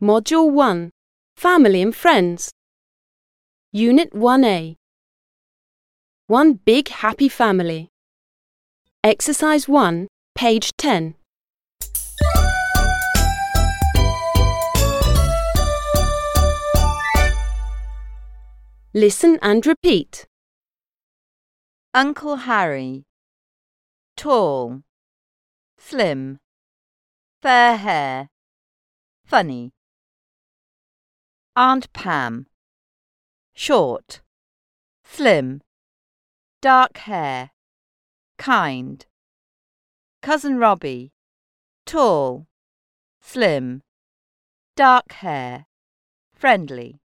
Module 1, Family and Friends. Unit 1A. One big happy family. Exercise 1, page 10. Listen and repeat. Uncle Harry. Tall, slim, fair hair, funny. Aunt Pam. Short, slim, dark hair, kind. Cousin Robbie. Tall, slim, dark hair, friendly.